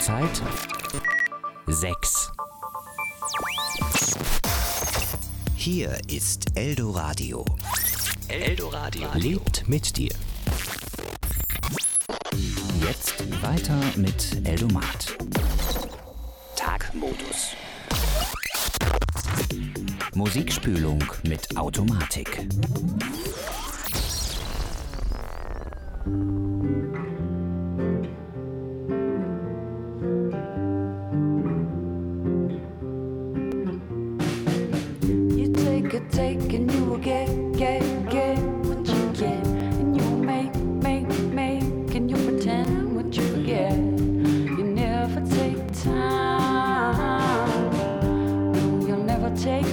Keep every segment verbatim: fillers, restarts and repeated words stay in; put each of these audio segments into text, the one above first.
Zurzeit sechs. Hier ist Eldoradio. Eldoradio lebt mit dir. Jetzt weiter mit Eldomat. Tagmodus. Musikspülung mit Automatik. Take and you will get, get, get what you get, and you will make, make, make, and you pretend what you forget. You never take time, no, you'll never take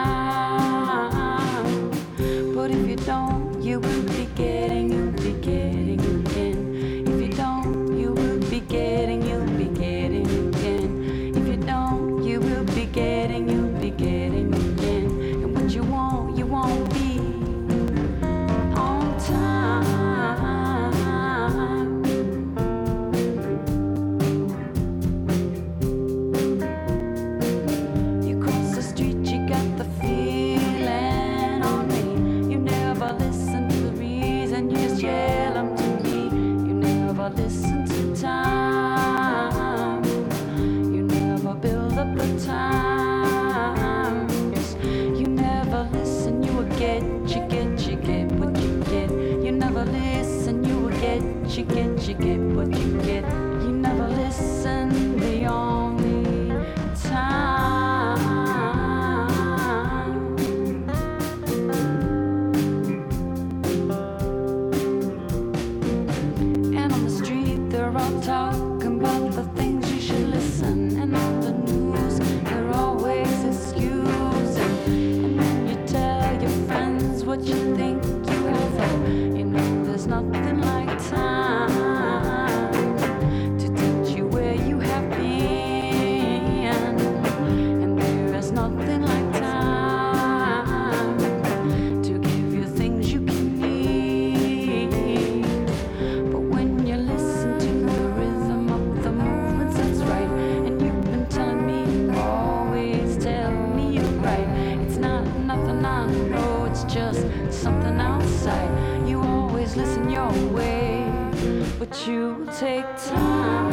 mine. But if you don't, you will be getting, you'll be getting again. If you don't, you will be getting, you'll be getting again. If you don't, you will be getting, you'll be getting again. You won't, you won't be on time. You cross the street, you got the feeling on me. You never listen to the reason, you just yell them to me. You never listen to time. You never build up the time. Listen, you will get, you get, you get what you get. You never listen, you will get, you get, you get what you get. You never listen, the only time. And on the street, they're all talking about the things you should listen. And on the news, they're always excusing. What you think you have thought, you know there's nothing like time to teach you where you have been, and there is nothing like time to give you things you can need. But when you listen to the rhythm of the movements, that's right, and you've been telling me, always tell me you're right. It's not nothing I know, it's just something outside. You always listen your way, but you take time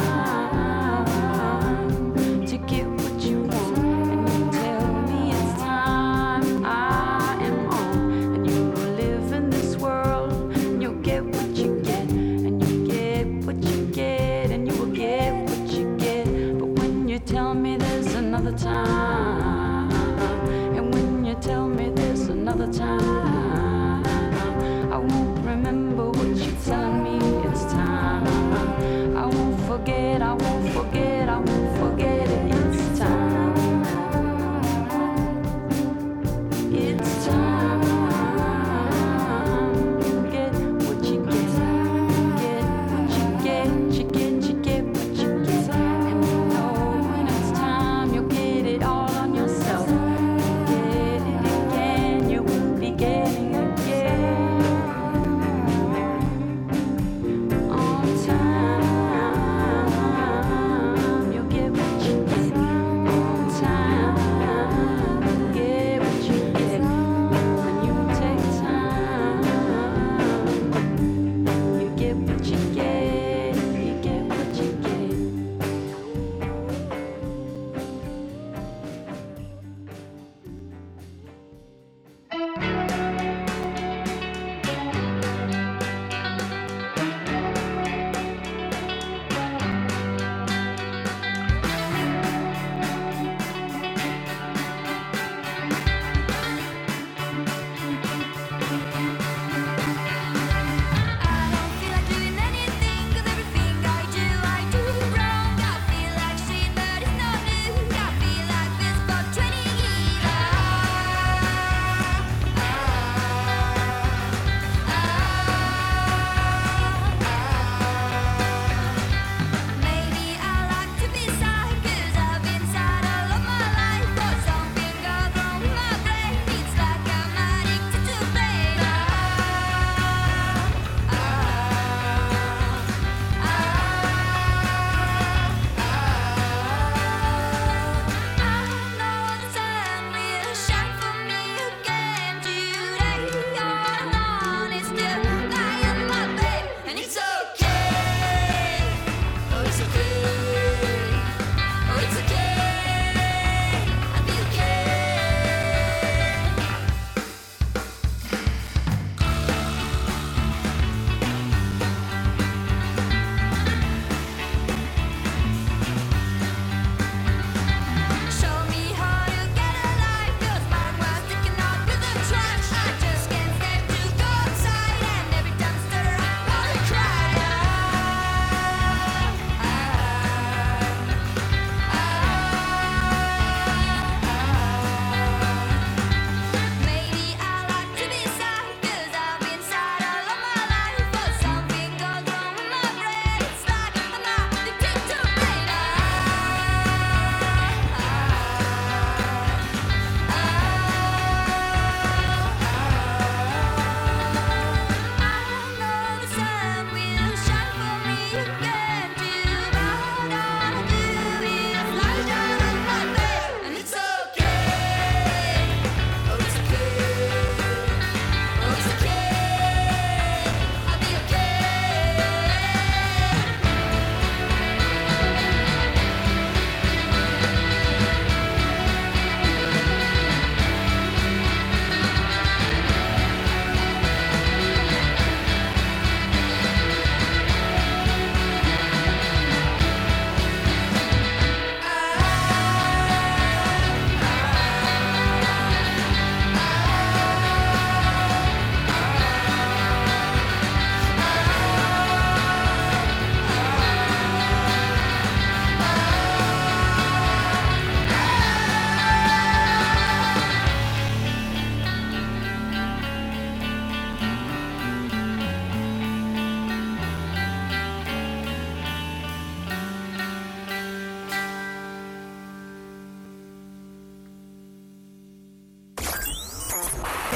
to get what you want, and you tell me it's time I am on. And you will live in this world, and you'll get what you get, and you get what you get, and you will get what you get. But when you tell me there's another time, and when you tell me there's another time, I won't remember what you're telling me, it's time. I won't forget, I won't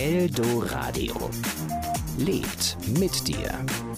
Eldoradio. Lebt mit dir.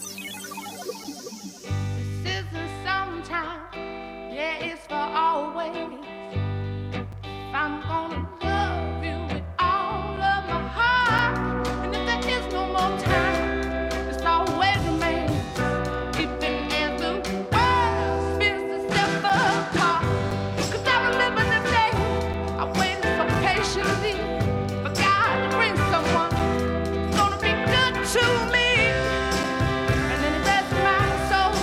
I'm gonna love you with all of my heart. And if there is no more time, it's always remains. Even as the world spins to step apart. Cause I remember the day I waited so patiently for God to bring someone who's gonna be good to me. And then it blessed my soul.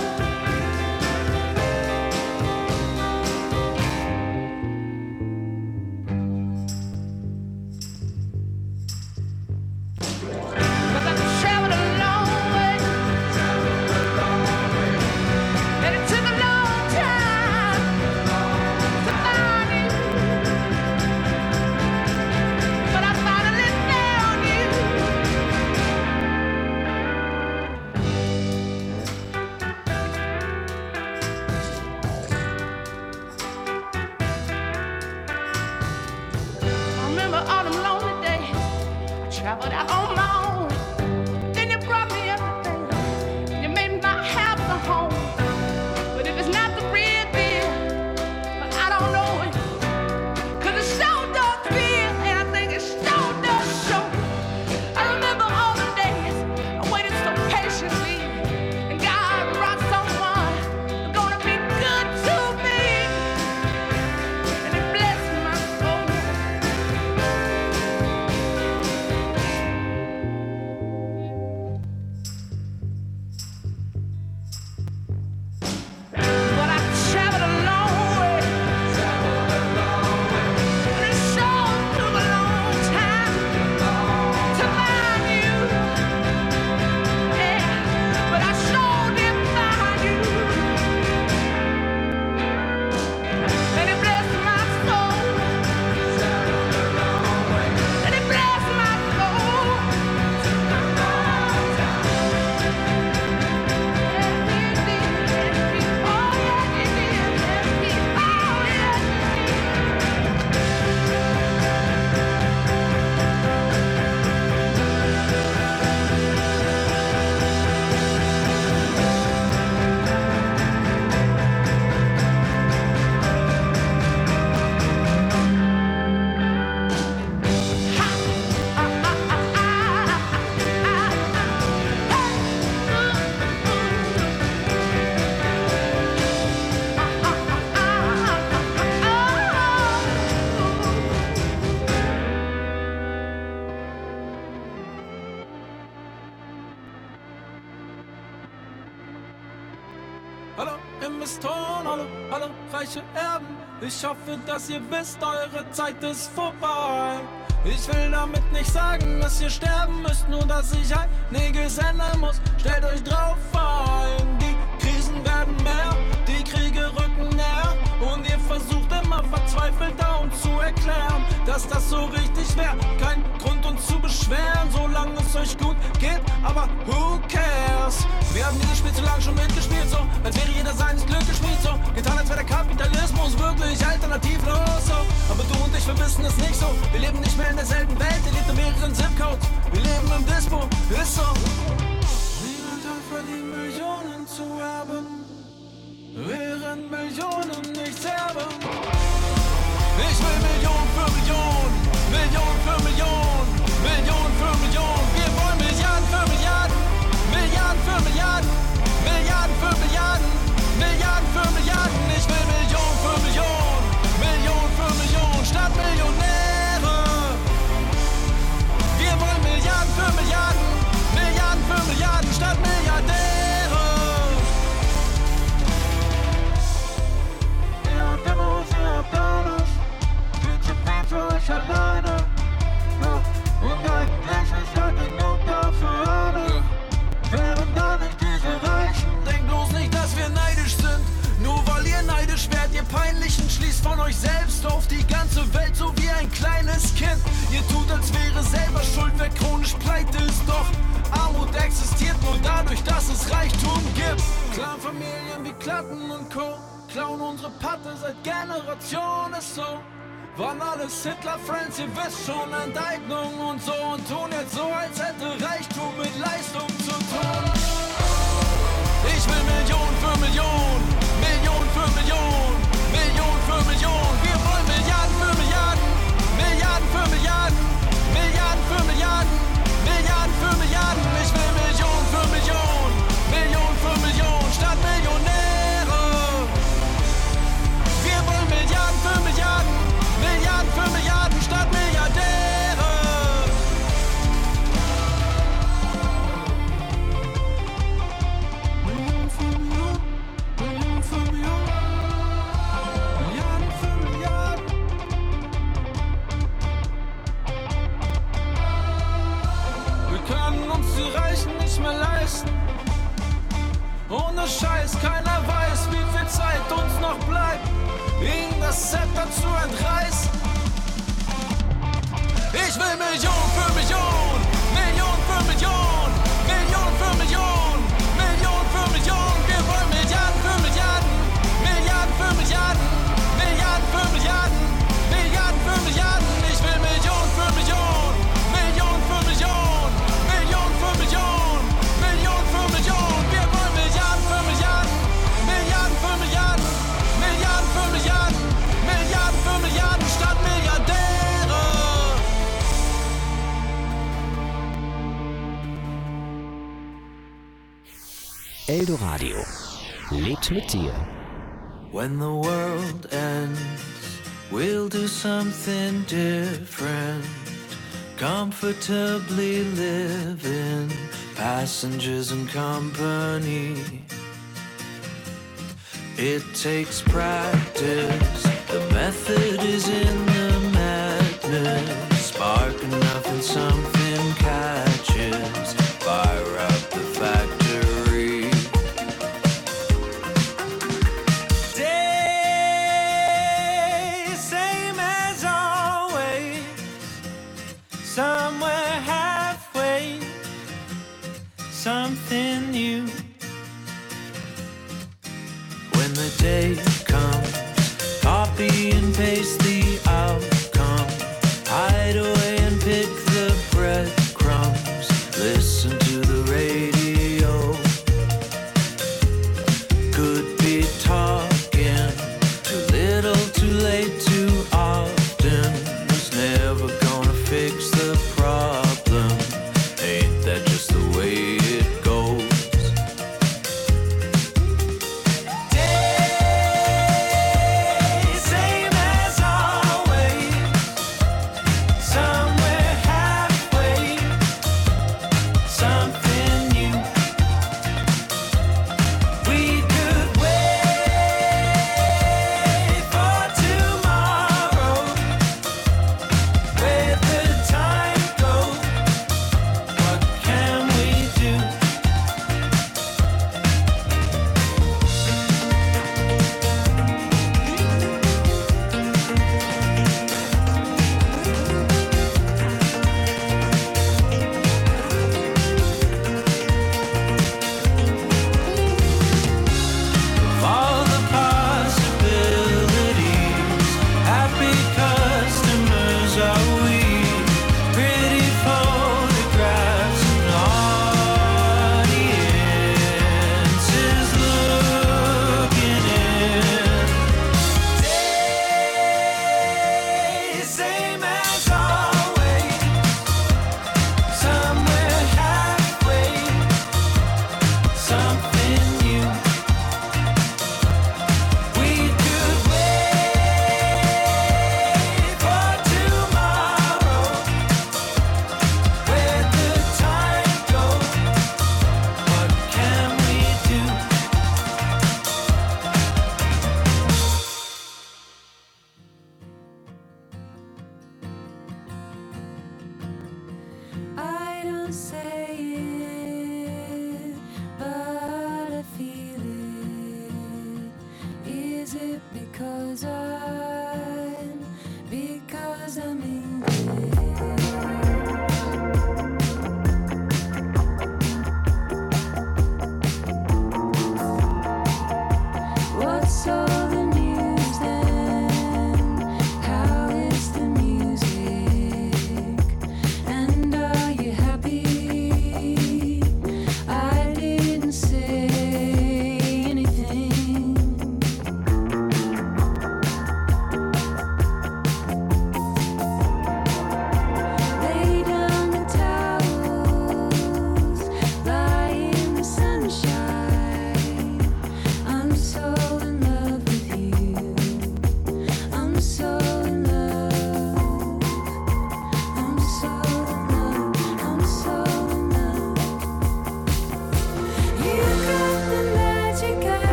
Traveled out on my own. Then you brought me everything. You made my house a home. But if it's not the real deal, well, I don't know it. Cause it sure does feel, and I think it sure does show. I remember all the days I waited so patiently. And God brought someone who's gonna be good to me. And it blessed my soul. Hallo Investoren, hallo, hallo reiche Erben. Ich hoffe, dass ihr wisst, eure Zeit ist vorbei. Ich will damit nicht sagen, dass ihr sterben müsst, nur dass ich einiges ändern muss. Stellt euch drauf ein, die Krisen werden mehr, die Kriege rücken näher. Und ihr versucht immer verzweifelt da uns zu erklären, dass das so richtig wäre. Kein Grund uns zu beschweren, solange es euch gut geht, aber who cares? Wir haben dieses Spiel zu lange schon mitgespielt, so als wäre jeder seines Glückes Schmied, so getan, als wäre der Kapitalismus wirklich alternativlos, so. Aber du und ich, wir wissen es nicht so. Wir leben nicht mehr in derselben Welt, ihr lebt in mehreren Zip-Codes. Wir leben im Dispo, ist so. Niemand hat verdient, Millionen zu erben, während Millionen nichts erben. Ich will Million für Million, Million für Million, Million für Million. Wir wollen Milliarden für Milliarden, Milliarden für Milliarden, Milliarden für Milliarden, Milliarden für Milliarden. Ich will Million für Million, Million für Million, statt Millionäre. Wir wollen Milliarden für Milliarden, Milliarden für Milliarden, statt Milliardäre. Ihr habt Demos, ihr habt alles, viel zu viel für euch alleine. Ja, und eigentlich ist halt genug dafür alle. Wären da nicht diese Reichen. Denkt bloß nicht, dass wir neidisch sind. Nur weil ihr neidisch werdet, ihr Peinlichen, schließt von euch selbst auf die ganze Welt, so wie ein kleines Kind. Ihr tut, als wäre selber schuld, wer chronisch pleite ist. Doch Armut existiert nur dadurch, dass es Reichtum gibt. Clanfamilien wie Klatten und Co. klauen unsere Patte seit Generationen, ist so. Waren alles Hitler-Friends, ihr wisst schon, Enteignung und so. Und tun jetzt so, als hätte Reichtum mit Leistung zu tun. Ich will Million für Million, Million für Million, Million für Million. Wir wollen Milliarden für Milliarden, Milliarden für Milliarden, Milliarden für Milliarden, Milliarden für Milliarden. Ich will Million für Million, Million für Million, statt Millionäre. Wir wollen Milliarden für Milliarden, Milliarden für Milliarden, statt Milliardäre. Million für Million, Million für Million, Milliarden für Milliarden. Wir können uns die Reichen nicht mehr leisten. Ohne Scheiß, keiner weiß, wie viel Zeit uns noch bleibt, ihnen das Zepter zu entreißen. Ich will Million für Million, Million für Million, Million für Million, Million für Million. Wir wollen Milliarden für Milliarden, Milliarden für Milliarden, Milliarden für Milliarden, Milliarden für Milliarden. Ich will Million für Million, Million für Million, Million für Million, Million für Million. Wir wollen Milliarden für Milliarden, Milliarden für Milliarden, Milliarden für Milliarden, Milliarden für Milliarden, statt Milliardäre. Eldoradio lebt mit dir. When the world ends, we'll do something different. Comfortably living, passengers and company. It takes practice, the method is in the madness. Spark enough and something catches, fire up the factory. Day, same as always, somewhere halfway, something new. When the day comes, copy and paste the outcome. Hide away and pick the breadcrumbs. Listen to the radio. Could be talking too little, too late, too often. Who's never gonna fix the problem? Ain't that just the way it goes? Something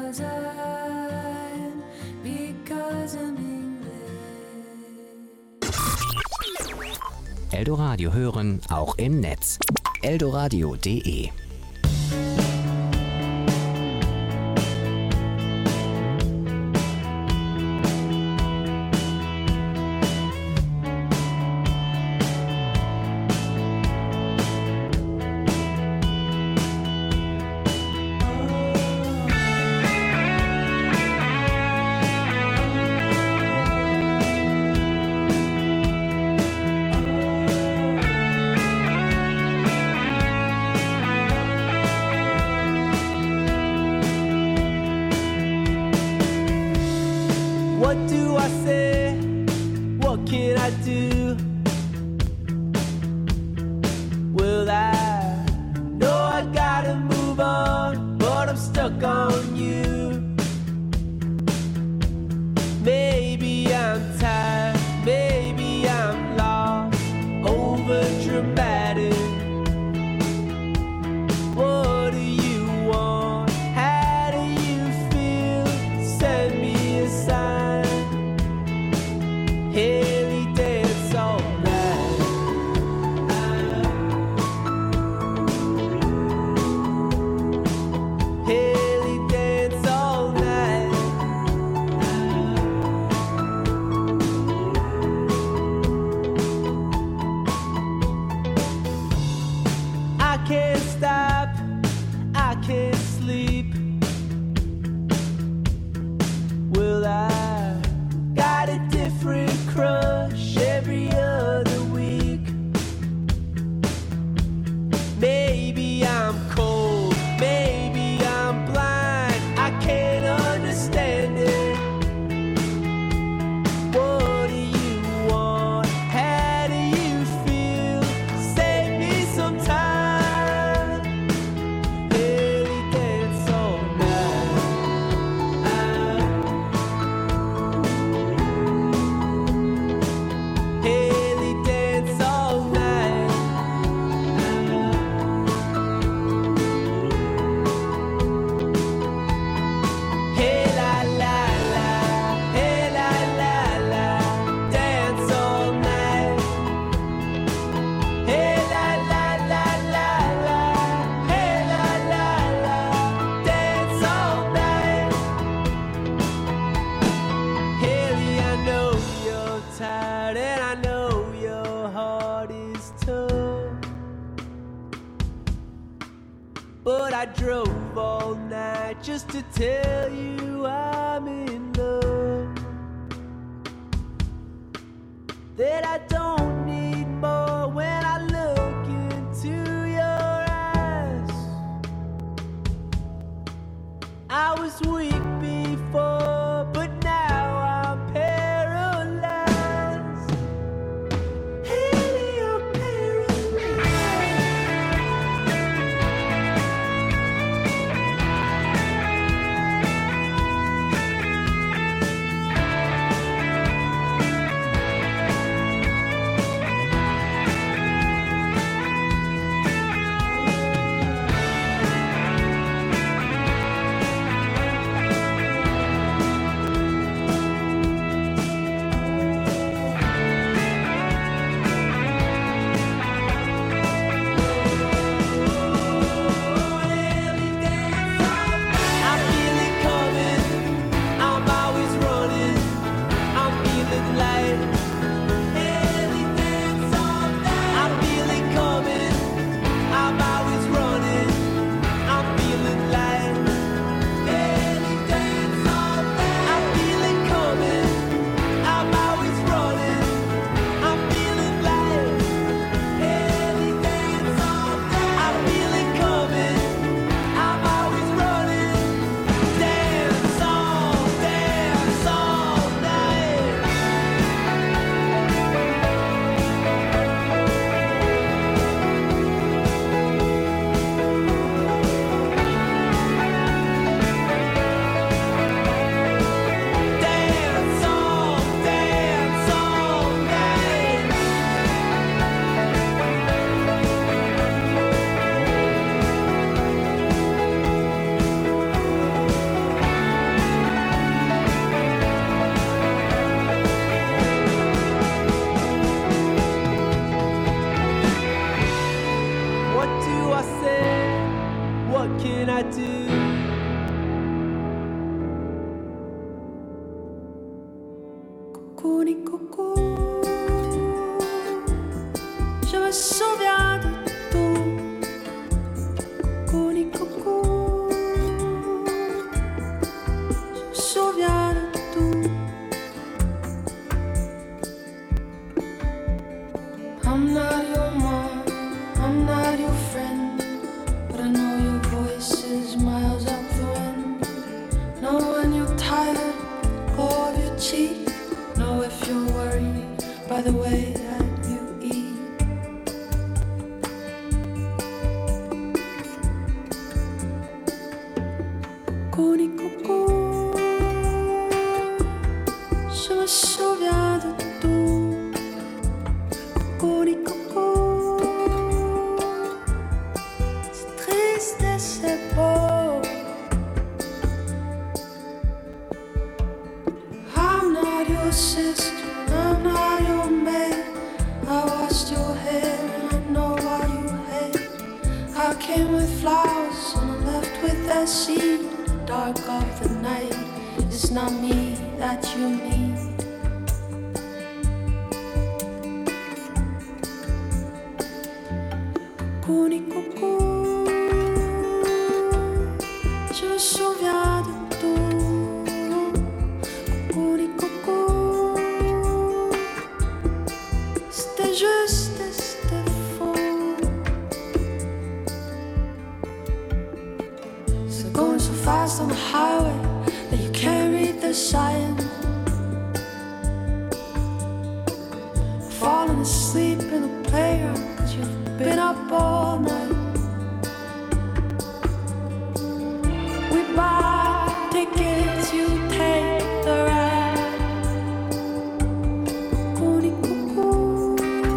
because I'm, because I'm English. Eldoradio hören, auch im Netz. eldoradio punkt de Coucou, coucou, je me souviens de tout. Coucou, coucou, c'est triste et c'est beau. I'm not your sister, I'm not your maid. I washed your hair and I know why you hate. I came with flowers and I left with their seed. The dark of the night is not me that you need. Coucou, coucou, je me souviens de tout. Coucou, coucou, c'était juste et c'était faux. So going so fast on the highway that you can't read the sign. Falling asleep in the playground cause you've been up all night. We buy tickets, you take the ride. Coucou, coucou,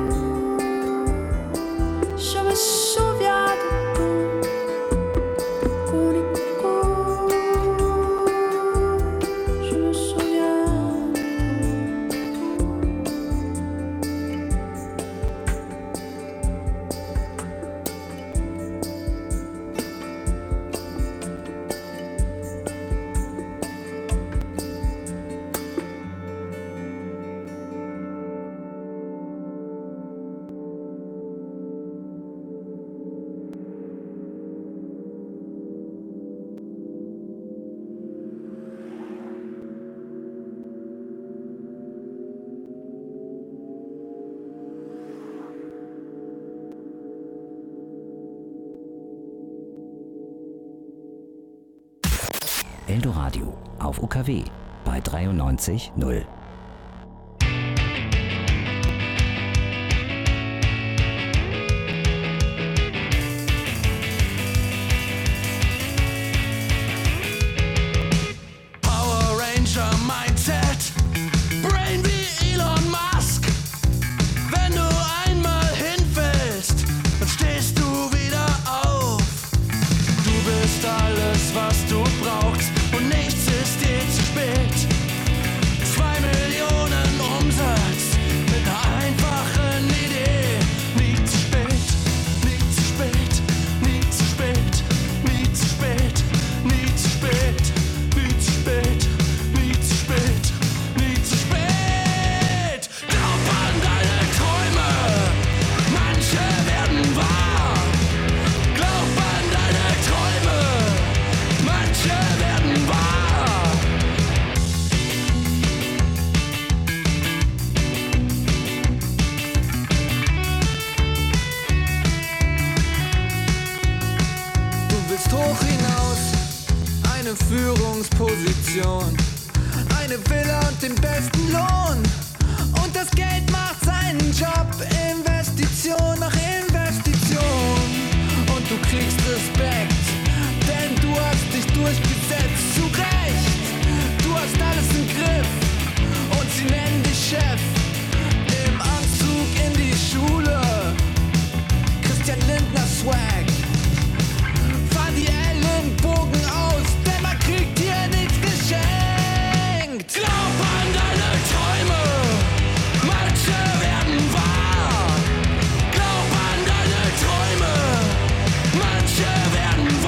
je me souviens de tout. Coucou, coucou, je me souviens de tout. Eldoradio auf U K W bei dreiundneunzig null. Power Ranger Mindset, Brain wie Elon Musk. Wenn du einmal hinfällst, dann stehst du wieder auf. Du bist alles, was du brauchst und nichts ist je zu spät. Zwei Millionen Umsatz mit einer einfachen Idee. Nie zu spät, nie zu spät, nie zu spät, nie zu spät, nie zu spät, nie zu spät, nie zu spät, nie zu spät. Glaub an deine Träume, manche werden wahr. Glaub an deine Träume, manche werden wahr. Du willst hoch hinaus, eine Führungsposition, eine Villa und den besten Lohn. Und das Geld macht seinen Job, Investition nach Investition. Und du kriegst Respekt, denn du hast dich durchgesetzt, zu Recht. Du hast alles im Griff und sie nennen dich Chef. Im Anzug in die Schule, Christian Lindner Swag. Fahren die Ellenbogen aus, denn man kriegt hier nichts geschenkt. Glaub an deine Träume, manche werden wahr. Glaub an deine Träume, manche werden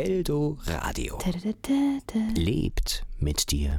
Eldo Radio. Lebt mit dir.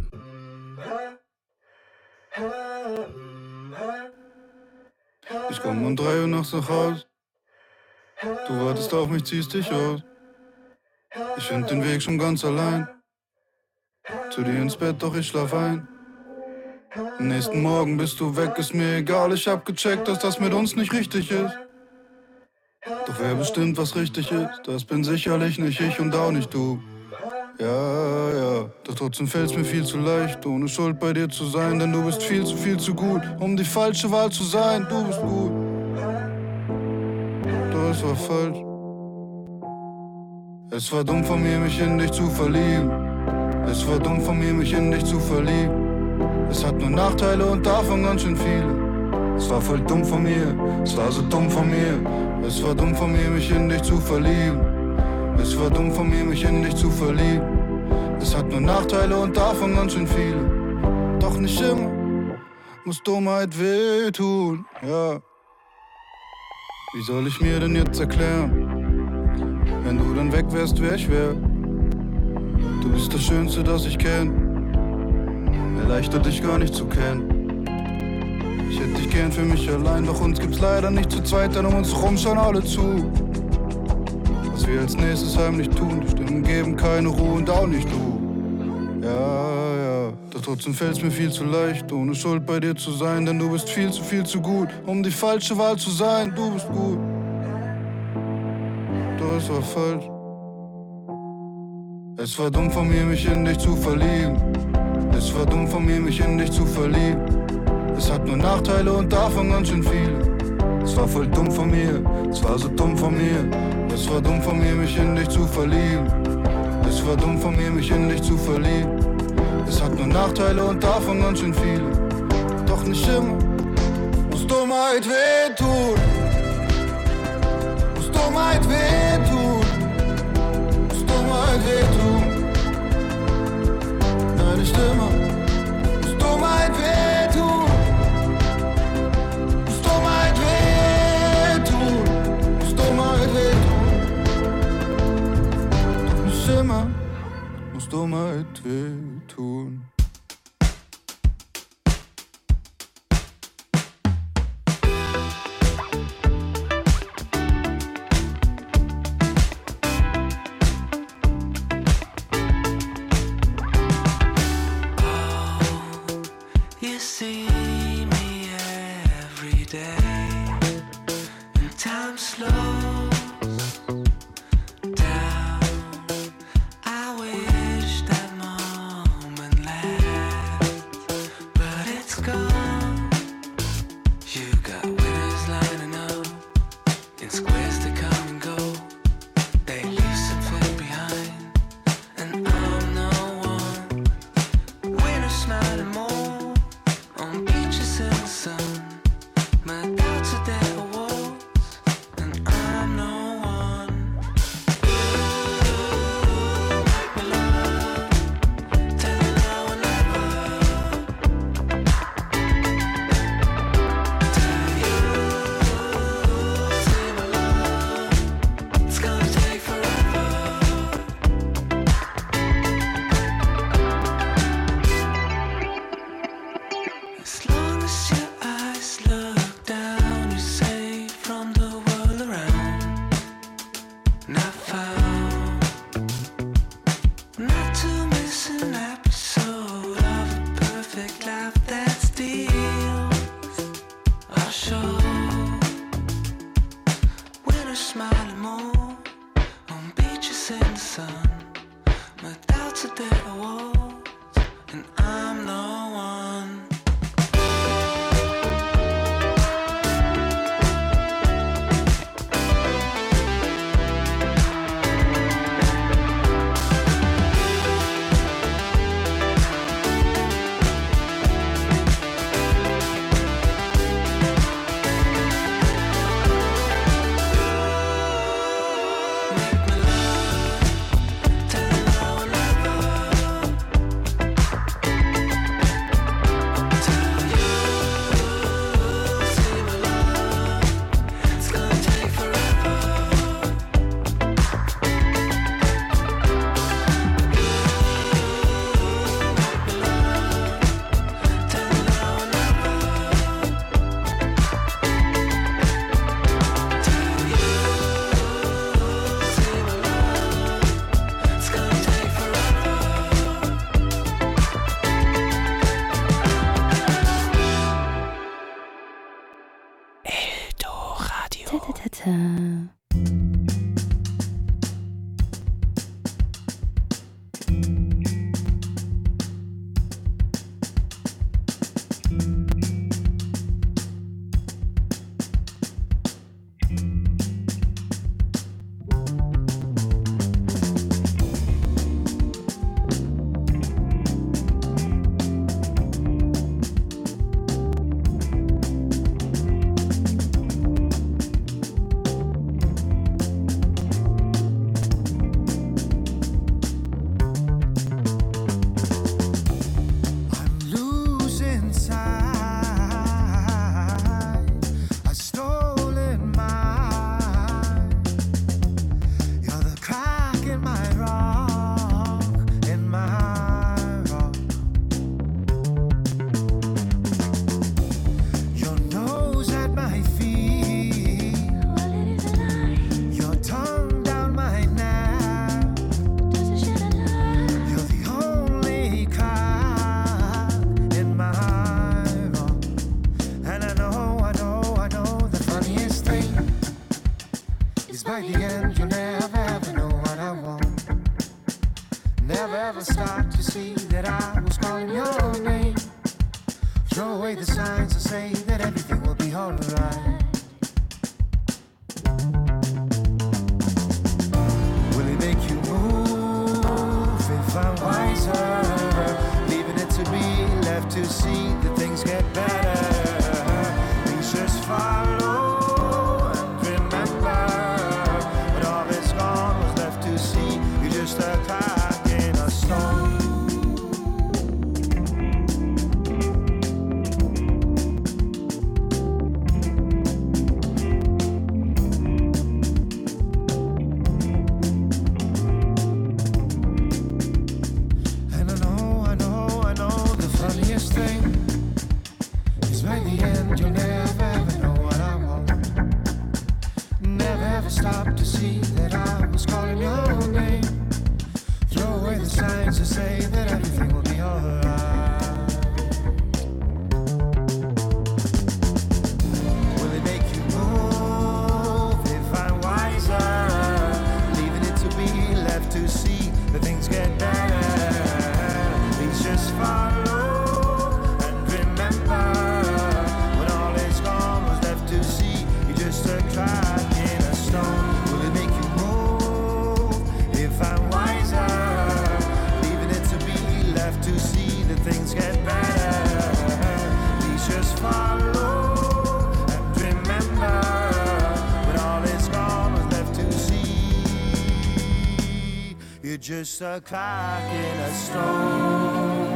Ich komm um drei Uhr nachts nach Haus. Du wartest auf mich, ziehst dich aus. Ich find den Weg schon ganz allein. Zu dir ins Bett, doch ich schlaf ein. Am nächsten Morgen bist du weg, ist mir egal. Ich hab gecheckt, dass das mit uns nicht richtig ist. Doch wer bestimmt, was richtig ist, das bin sicherlich nicht ich und auch nicht du. Ja, ja, doch trotzdem fällt's mir viel zu leicht, ohne Schuld bei dir zu sein, denn du bist viel zu, viel zu gut, um die falsche Wahl zu sein. Du bist gut, doch es war falsch. Es war dumm von mir, mich in dich zu verlieben. Es war dumm von mir, mich in dich zu verlieben. Es hat nur Nachteile und davon ganz schön viele. Es war voll dumm von mir, es war so dumm von mir. Es war dumm von mir, mich in dich zu verlieben. Es war dumm von mir, mich in dich zu verlieben. Es hat nur Nachteile und davon ganz schön viele. Doch nicht immer muss Dummheit wehtun, ja. Wie soll ich mir denn jetzt erklären, wenn du dann weg wärst, wer ich wär? Du bist das Schönste, das ich kenn. Erleichtert dich gar nicht zu kennen. Ich hätte dich gern für mich allein, doch uns gibt's leider nicht zu zweit, denn um uns rum schauen alle zu. Was wir als nächstes heimlich tun, die Stimmen geben keine Ruhe und auch nicht du. Ja, ja, doch trotzdem fällt's mir viel zu leicht, ohne Schuld bei dir zu sein, denn du bist viel zu, viel zu gut, um die falsche Wahl zu sein. Du bist gut, doch es war falsch. Es war dumm von mir, mich in dich zu verlieben. Es war dumm von mir, mich in dich zu verlieben. Es hat nur Nachteile und davon ganz schön viele. Es war voll dumm von mir, es war so dumm von mir. Es war dumm von mir, mich in dich zu verlieben. Es war dumm von mir, mich in dich zu verlieben. Es hat nur Nachteile und davon ganz schön viele. Doch nicht immer muss Dummheit wehtun. Muss Dummheit wehtun. Muss Dummheit wehtun. Nein, nicht immer muss Dummheit wehtun. Muss Dummheit wehtun. Muss Dummheit wehtun. Doch nicht immer muss Dummheit wehtun. weiter. Just a clock in a stone.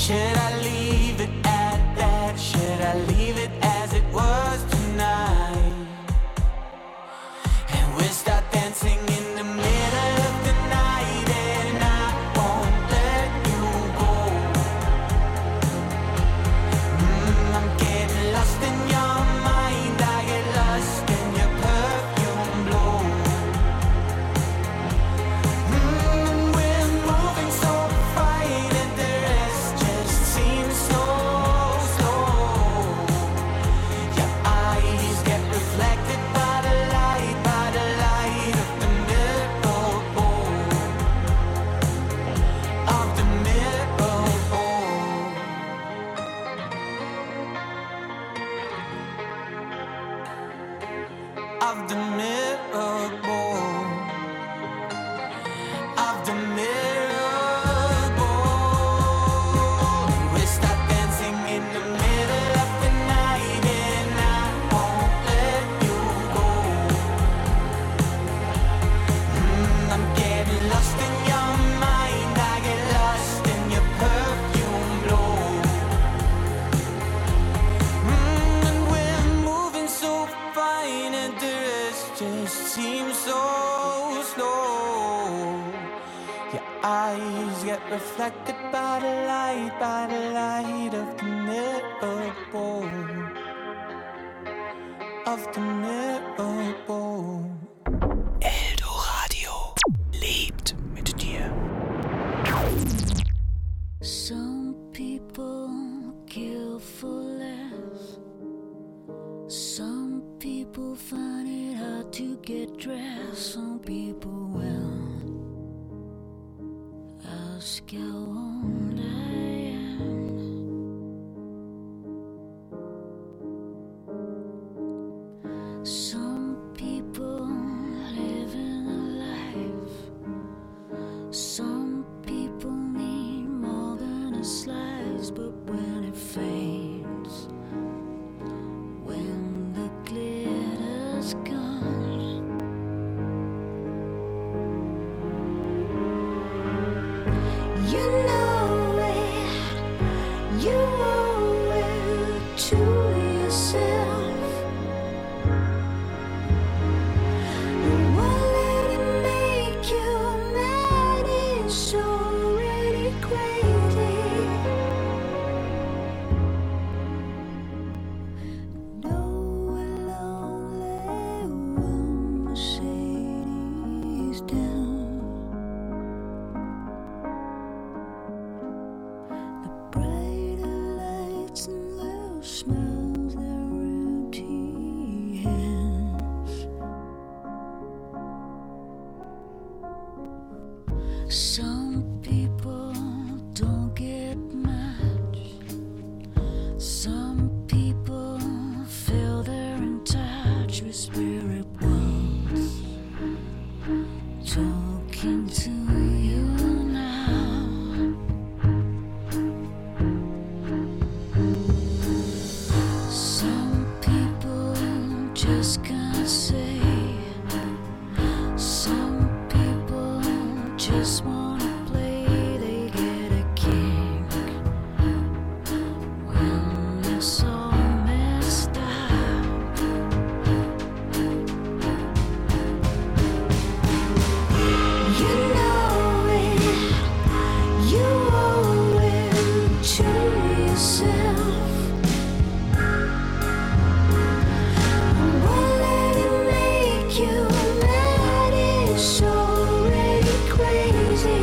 Should I leave it at that? Should I leave it as it was tonight? And we'll start dancing in the middle of the night, and I won't let you go. Mm, I'm getting lost in your mind, I get lost in your perfume blow. Mm, we're moving so fine, and the rest just seems so slow. Your eyes get reflected by the light, by the light of the mirror bowl, of the mirror bowl. Of the mirror bowl, of the mirror bowl. We start dancing in the middle of the night, and I won't let you go. Mm, I'm getting lost in your mind, I get lost in your perfume blow. Mm, and we're moving so fine, and the rest just seems so slow. Your eyes get reflected by the light, by the light of the mirror bowl, of the mirror bowl. Eldoradio lebt mit dir. Some people kill for less. Some people find it hard to get dressed. Some people will ask how old I am. Some people living a life. Some people need more than a slice, but when it fades, when the glitter's gone, you know it, you owe it to yourself. And won't let it make you mad, it's already crazy. No lonely one, Mercedes down. The brighter lights and little smiles, their empty hands. Some people don't get much. Some people feel they're in touch with spirit worlds. Talking to you now. Some people just can't say. Some people just wanna play. They get a kick when it's all messed up. You know it, you owe it to yourself. Won't let it make you mad, it's already crazy.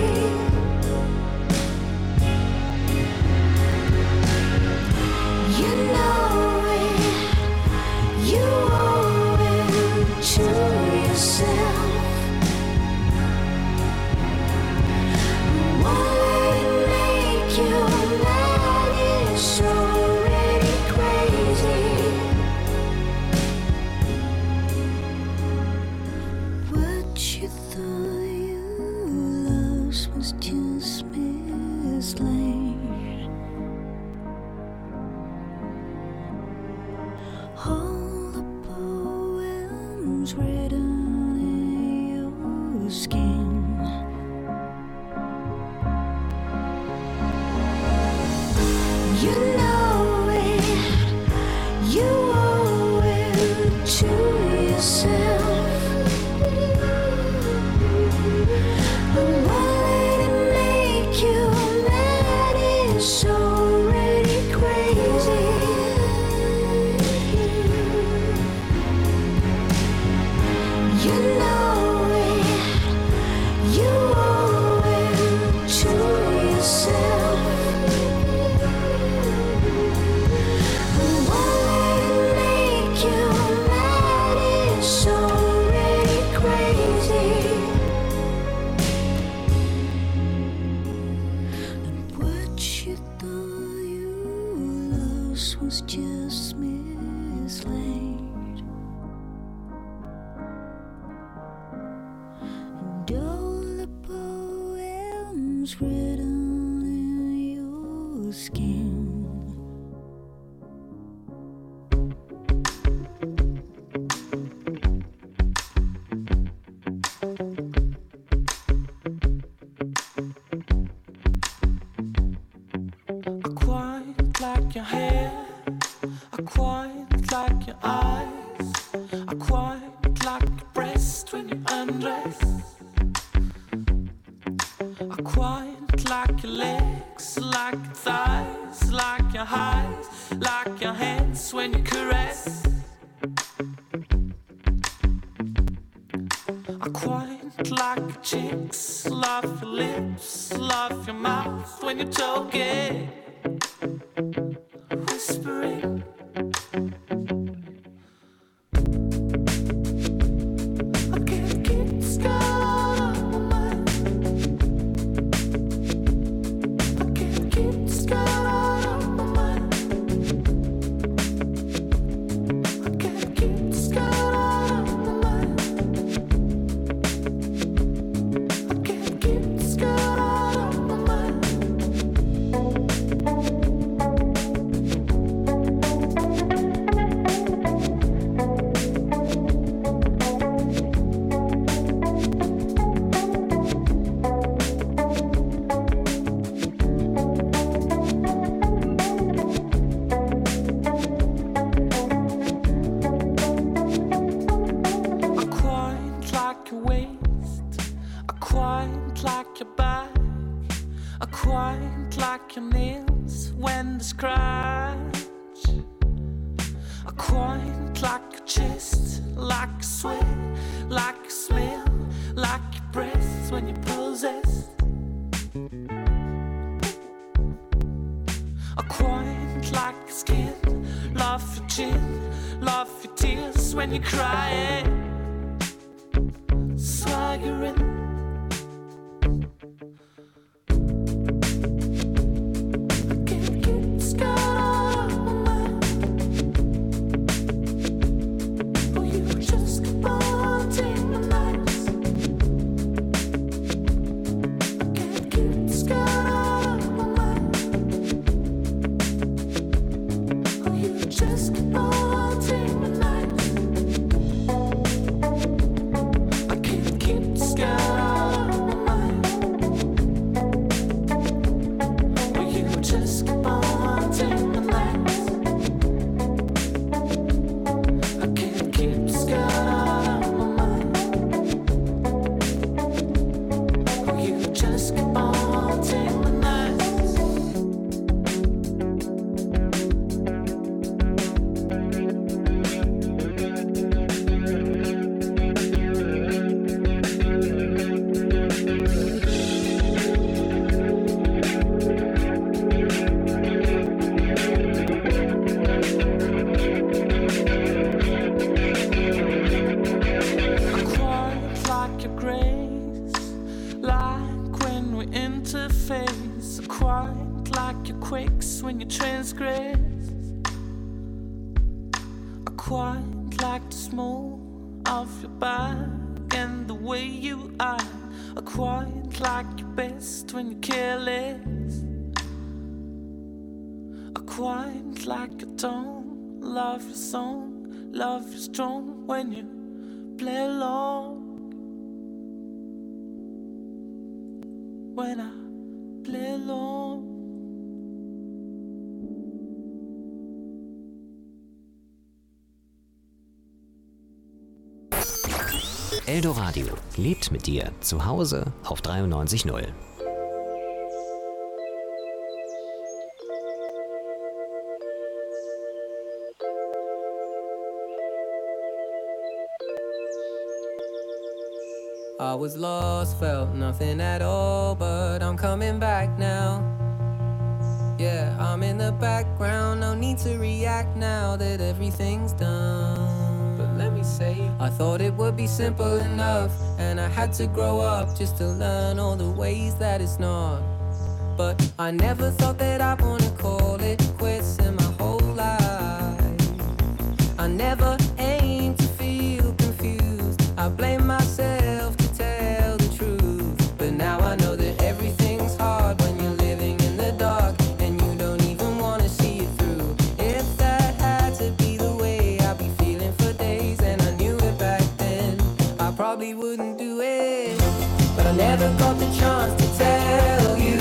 You know it, you owe it to yourself. Won't let it make you mad, it's already crazy. What you thought you lost was just mislaid. All the poems written in your skin. it's already crazy. You know it, you owe it to yourself. And won't let it make you mad, it's already crazy. And what you thought you lost was just mislaid. And all the poems written in your skin. I quite like your hair, I quite like your eyes, I quite like your breast when you undress. I quite like your legs, like your thighs, like your highs, like your hands when you caress. I quite like your cheeks, love your lips, love your mouth when you're talking, whispering. I can't keep the sky out of my mind. I can't keep the sky out of my mind. I can't keep the sky out of my mind. I can't keep the sky out of my mind. I quite like your waist, I quite like your back, I quite like your nails when they scratch. I quite like your chest, like your sweat, like your smell, like your breath when you possess. I quite like your skin, love your chin, love your tears when you're crying, swaggering. I can't keep the sky out of my mind. Oh, you just keep on taking my nights. I can't keep the sky out of my mind. Oh, you just keep on taking my nights. I can't keep the sky out of my mind. Oh, you just keep on taking my nights. I can't keep the sky out of my mind. Oh, you just keep on taking my nights. I quite like your grace, like when we interface. I quite like your quakes when you transgress. I quite like the small of your back and the way you are. I quite like your best when you're careless. I quite like your tone, love your song, love your strong when you play along. When I play along. Eldoradio lebt mit dir zu Hause auf dreiundneunzig Komma null. I was lost, felt nothing at all, but I'm coming back now. Yeah, I'm in the background, no need to react now that everything's done. But let me say, I thought it would be simple enough, and I had to grow up just to learn all the ways that it's not. But I never thought that I'd wanna call it quits in my whole life. I never aimed to feel confused, I blame myself to tell the truth. But now I know that everything's hard when you're living in the dark, and you don't even wanna see it through. If that had to be the way I'd be feeling for days, and I knew it back then, I probably wouldn't do it. But I never got the chance to tell you.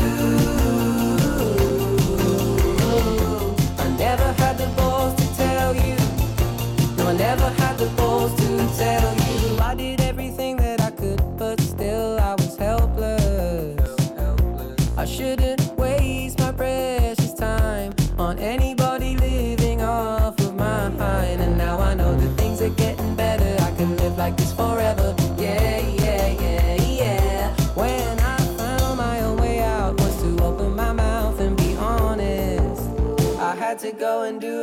I never had the balls to tell you. No, I never had the balls to tell you. I did everything that I could, but still I was helpless. I shouldn't waste my precious time on anybody living off of mine. And now I know that things are getting better, I can live like this forever. Yeah, yeah, yeah, yeah. When I found my own way out was to open my mouth and be honest. I had to go and do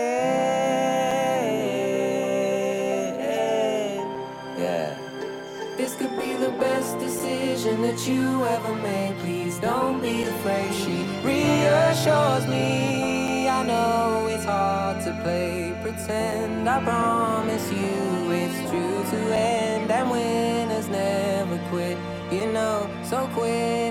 it. Yeah. This could be the best decision that you ever made. Please don't be afraid. She reassures me. I know it's hard to play pretend. I promise you it's true to end. And winners never quit, you know, so quit.